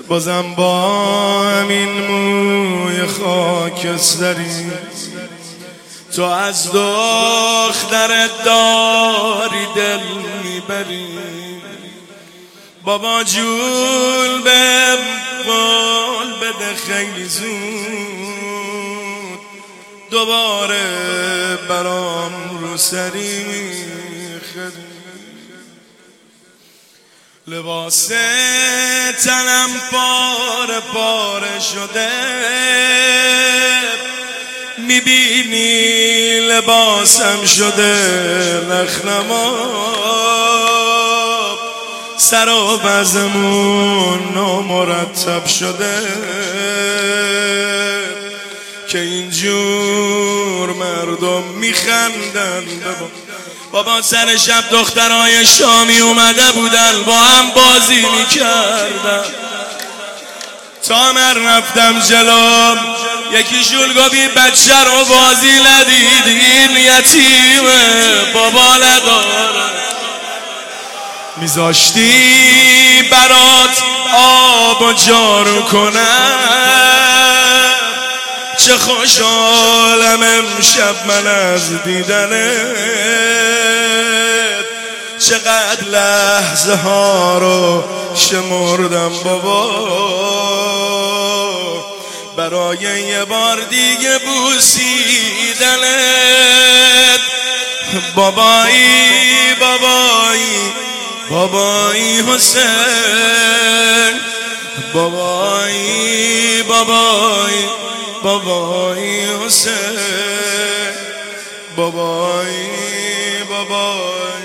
بازم با همین موی خاکستری تو از دخترت داری دل میبری. بابا جون به قول بده خیلی زود دوباره برام رو سری میخری. لباس تنم پاره پاره شده میبینی لباسم شده نخنما. سر و بزمون نامرتب شده که اینجور مردم میخندن. بابا سر شب دخترای شامی اومده بودن با هم بازی میکردن تا من رفتم جلوم یکیشون گفتی بچه رو بازی ندیدین یتیمه بابا نداره میذاشتی برات آب و جارو کنم. چه خوشحالم امشب من از دیدنت چقدر لحظه ها رو شمردم بابا برای یه بار دیگه بوسیدنت. بابایی بابایی بابایی حسین بابایی بابایی بابایی حسین بابایی بابایی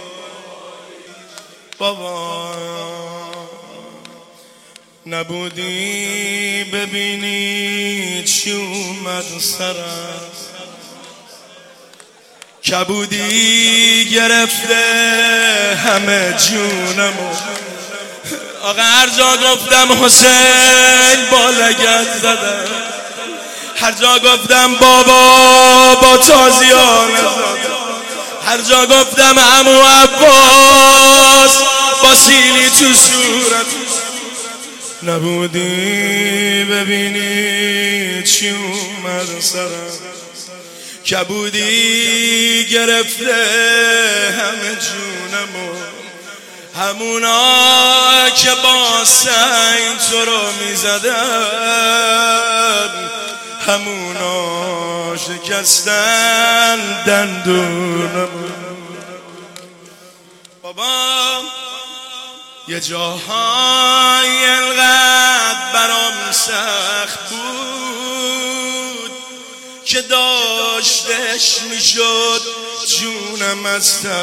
بابا نبودی ببینی چی اومد سرم کبودی گرفته همه جونمو. آقا هر جا گفتم حسین با لگد زدم هر جا گفتم بابا با تازیانه زدم هر جا گفتم عمو عباس با سیلی تو صورت. نبودی ببینی چی اومد سرم کبودی گرفته همه جونمو. همونا که با سنگ تو رو میزدن همونا شکستن دندونمو. بابا یه جاهای انقدر برام سخت بود که داشتش میشد جونم از تن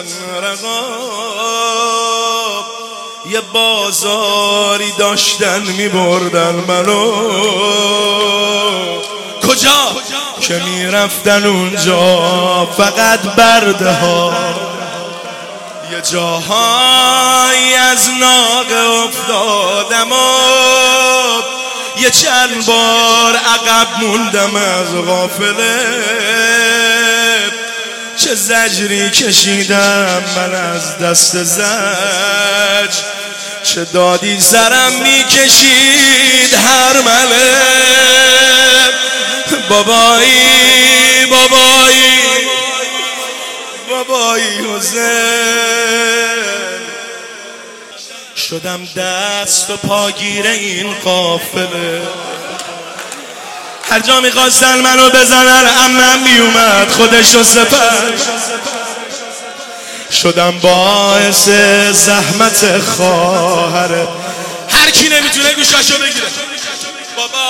رقاب. یه بازاری داشتن میبردن منو کجا که میرفتن اونجا فقط برده ها. یه جاهایی از ناقه افتادم و یه چند بار عقب موندم از غافله. چه زجری کشیدم من از دست زج چه دادی سرم میکشید هر مله. بابایی بابایی بابایی حسین شدم دست و پاگیر این قافله. هر جا میخواستن منو بزنن عمم میومد خودشو سپر. شدم باعث زحمت خواهره هر کی نمیتونه گوشاشو بگیره. بابا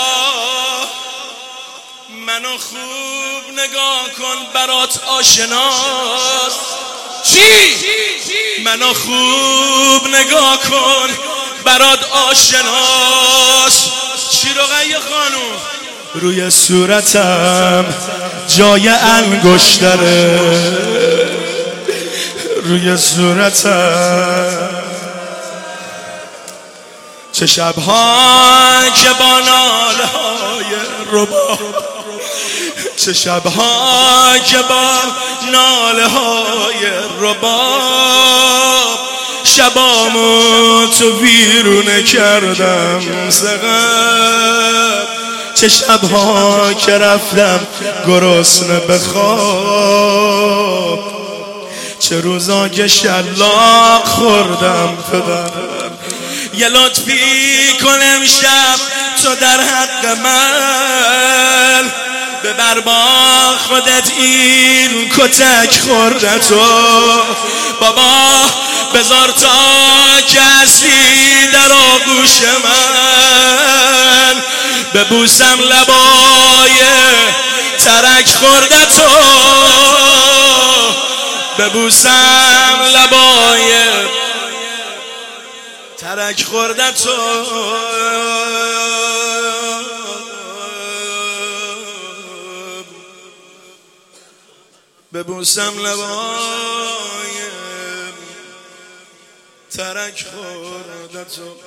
منو خوب نگاه کن برات آشناست. چی؟ منو خوب نگاه کن برات آشناست. چی رقیه خانوم؟ روی صورتم جای انگشتره روی صورتم. چه شبها که با ناله‌های رباب چه شبها که با ناله‌های رباب شبامو تو ویرونه کردم سقم چه شبها که رفتم گرسنه به خواب چه روزا که شلاق خوردم پدر یه لطفی کن امشب تو در حق من ببر با خودت این کتک خوردتو بابا بذار تا کسی در آغوش من ببوسم لبای ترک خوردتو ببوسم لبای ترک خوردتو ببوسم لبای ترک خوردتو